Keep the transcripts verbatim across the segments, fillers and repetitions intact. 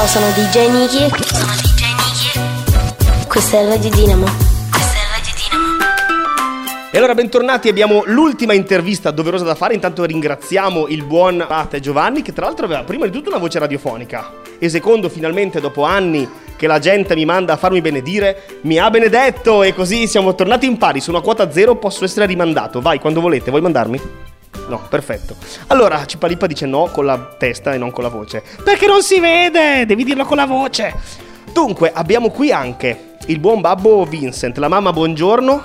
sono D J Niki. Sono D J Niki. Questa è Radio Dinamo. Questa è Radio Dinamo. E allora bentornati, abbiamo l'ultima intervista doverosa da fare. Intanto ringraziamo il buon Ate Giovanni, che tra l'altro aveva prima di tutto una voce radiofonica e secondo, finalmente dopo anni che la gente mi manda a farmi benedire, mi ha benedetto e così siamo tornati in pari. Su una quota zero posso essere rimandato. Vai, quando volete. Vuoi mandarmi? No, perfetto. Allora Cipalippa dice no con la testa e non con la voce. Perché non si vede, devi dirlo con la voce. Dunque abbiamo qui anche il buon babbo Vincent, la mamma buongiorno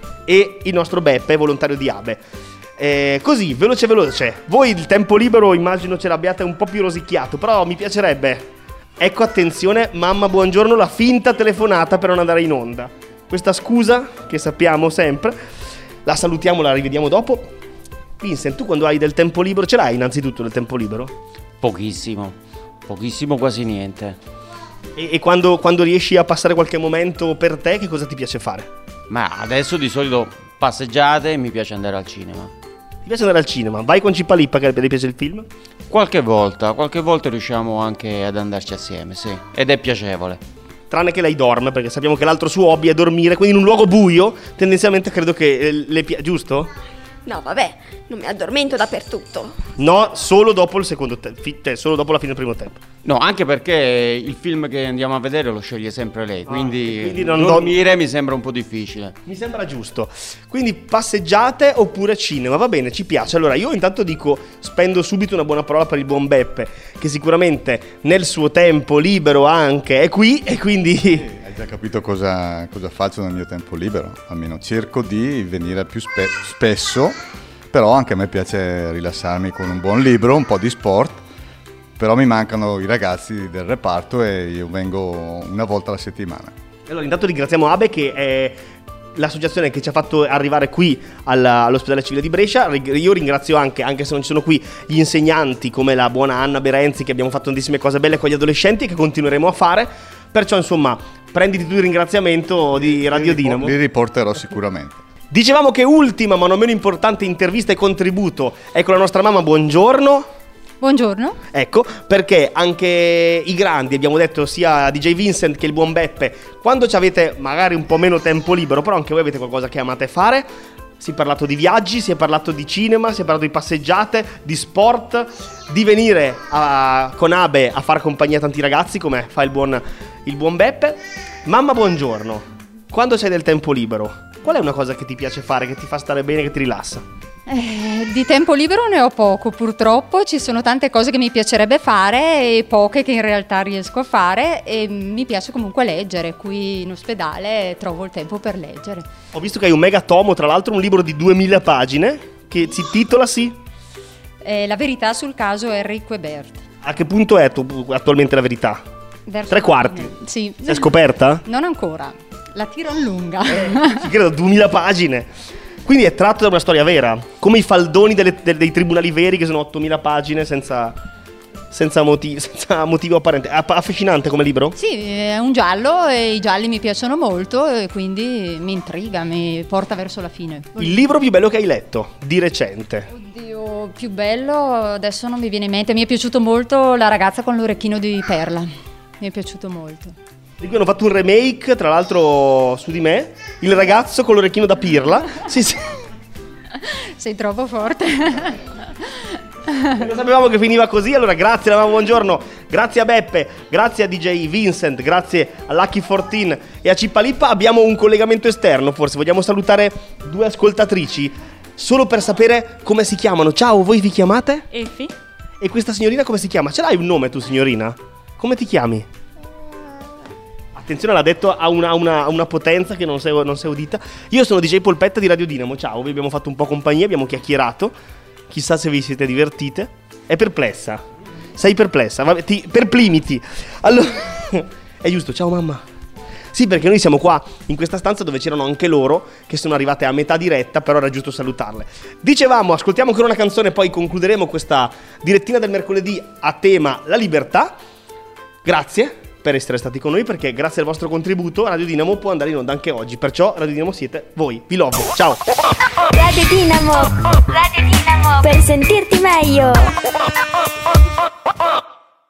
e il nostro Beppe, volontario di Abe. Eh, così, veloce veloce. Voi il tempo libero immagino ce l'abbiate un po' più rosicchiato, però mi piacerebbe. Ecco, attenzione, mamma buongiorno, la finta telefonata per non andare in onda. Questa scusa che sappiamo sempre. La salutiamo, la rivediamo dopo. Vincent, tu quando hai del tempo libero, ce l'hai innanzitutto del tempo libero? Pochissimo, pochissimo, quasi niente. E, e quando, quando riesci a passare qualche momento per te, che cosa ti piace fare? Ma adesso di solito passeggiate e mi piace andare al cinema. Ti piace andare al cinema? Vai con Cipalippa che ti piace il film? Qualche volta, qualche volta riusciamo anche ad andarci assieme, sì. Ed è piacevole. Tranne che lei dorme, perché sappiamo che l'altro suo hobby è dormire, quindi in un luogo buio tendenzialmente credo che eh, le piace, giusto? No, vabbè, non mi addormento dappertutto. No, solo dopo il secondo tempo, te- solo dopo la fine del primo tempo. No, anche perché il film che andiamo a vedere lo sceglie sempre lei, quindi, ah, quindi non dormire do... mi sembra un po' difficile. Mi sembra giusto. Quindi passeggiate oppure cinema, va bene, ci piace. Allora io intanto dico, spendo subito una buona parola per il buon Beppe, che sicuramente nel suo tempo libero anche è qui e quindi... Hai già capito cosa, cosa faccio nel mio tempo libero? Almeno cerco di venire più spe- spesso, però anche a me piace rilassarmi con un buon libro, un po' di sport, però mi mancano i ragazzi del reparto e io vengo una volta alla settimana. Allora intanto ringraziamo Abe, che è l'associazione che ci ha fatto arrivare qui alla, all'ospedale civile di Brescia. Io ringrazio anche, anche se non ci sono qui, gli insegnanti come la buona Anna Berenzi, che abbiamo fatto tantissime cose belle con gli adolescenti e che continueremo a fare. Perciò insomma prenditi tu il ringraziamento di Radio li Dinamo. Li riporterò sicuramente. Dicevamo che ultima ma non meno importante intervista e contributo è con la nostra mamma buongiorno. Buongiorno. Ecco, perché anche i grandi, abbiamo detto sia D J Vincent che il buon Beppe, quando ci avete magari un po' meno tempo libero, però anche voi avete qualcosa che amate fare, si è parlato di viaggi, si è parlato di cinema, si è parlato di passeggiate, di sport, di venire a, con Abe a far compagnia a tanti ragazzi come fa il buon, il buon Beppe. Mamma buongiorno, quando c'hai del tempo libero, qual è una cosa che ti piace fare, che ti fa stare bene, che ti rilassa? Eh, di tempo libero ne ho poco purtroppo, ci sono tante cose che mi piacerebbe fare e poche che in realtà riesco a fare, e mi piace comunque leggere. Qui in ospedale trovo il tempo per leggere. Ho visto che hai un megatomo, tra l'altro un libro di duemila pagine che si titola sì eh, La verità sul caso Henri Quebert. A che punto è tu, attualmente la verità? Verso Tre quarti? Sì. Si è scoperta? Non ancora, la tiro a lunga. Eh, ci credo, duemila pagine. Quindi è tratto da una storia vera, come i faldoni delle, de, dei tribunali veri, che sono ottomila pagine senza, senza, motivo, senza motivo apparente. È affascinante come libro? Sì, è un giallo e i gialli mi piacciono molto e quindi mi intriga, mi porta verso la fine. Il libro più bello che hai letto, di recente? Oddio, più bello, adesso non mi viene in mente. Mi è piaciuto molto La ragazza con l'orecchino di perla, mi è piaciuto molto. Di cui hanno fatto un remake, tra l'altro su di me, Il ragazzo con l'orecchino da pirla. Sì, sì. Sei troppo forte. Lo sapevamo che finiva così. Allora grazie alla mamma buongiorno, grazie a Beppe, grazie a D J Vincent, grazie a Lucky quattordici e a Cipalippa. Abbiamo un collegamento esterno, forse vogliamo salutare due ascoltatrici solo per sapere come si chiamano. Ciao, voi vi chiamate? Effi. E questa signorina come si chiama? Ce l'hai un nome tu, signorina? Come ti chiami? Attenzione, l'ha detto a una, una, una potenza che non si non è udita. Io sono D J Polpetta di Radio Dinamo. Ciao, vi abbiamo fatto un po' compagnia, abbiamo chiacchierato. Chissà se vi siete divertite. È perplessa. Sei perplessa, vabbè, ti perplimiti. Allora, è giusto, ciao mamma. Sì, perché noi siamo qua in questa stanza dove c'erano anche loro, che sono arrivate a metà diretta, però era giusto salutarle. Dicevamo, ascoltiamo ancora una canzone, poi concluderemo questa direttina del mercoledì a tema la libertà. Grazie per essere stati con noi, perché grazie al vostro contributo Radio Dinamo può andare in onda anche oggi. Perciò Radio Dinamo siete voi, vi love, ciao. Radio Dinamo, Radio Dinamo, per sentirti meglio.